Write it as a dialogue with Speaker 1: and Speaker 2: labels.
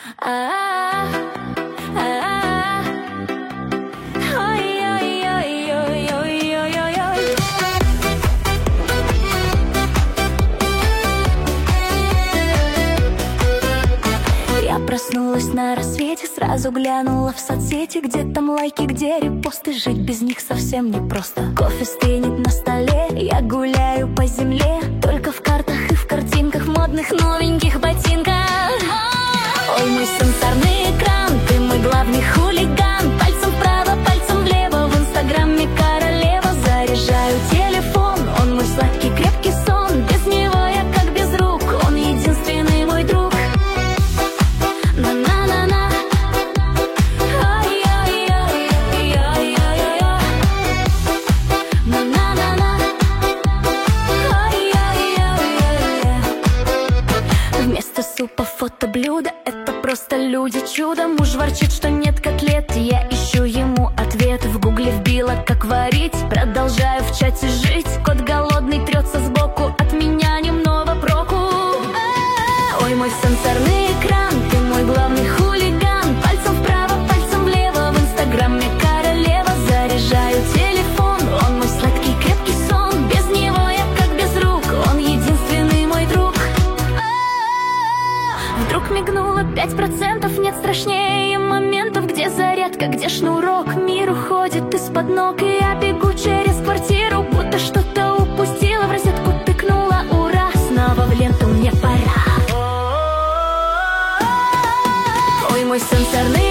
Speaker 1: Я проснулась на рассвете, сразу глянула в соцсети, где там лайки, где репосты, жить без них совсем непросто. Кофе стынет на столе, я гуляю по земле, только в картах и в картинках, в модных новеньких ботинках. Ой, мой сенсорный экран, ты мой главный хулиган. Пальцем вправо, пальцем влево, в инстаграме королева. Заряжаю телефон, он мой сладкий крепкий сон. Без него я как без рук, он единственный мой друг. На-на-на-на, ай-яй-яй-яй-яй-яй-яй, на-на-на-на, ай-яй-яй-яй-яй. Вместо супа фотоблюдо, это просто люди чудо. Муж ворчит, что нет котлет, я ищу ему ответ. В гугле вбила, как варить, продолжаю в чате жить. Кот голодный трется сбоку, от меня немного проку. Ой, мой сенсорный экран, ты мой главный хулиган. Пальцем вправо, пальцем влево, в инстаграме королева. Заряжаю телефон, он мой сладкий крепкий сон. Без него я как без рук, он единственный мой друг. Вдруг мигнуло 5%, нет страшнее моментов, где зарядка, где шнурок. Мир уходит из-под ног, и я бегу через квартиру, будто что-то упустила, в розетку тыкнула, ура, снова в ленту мне пора. Ой, мой сенсорный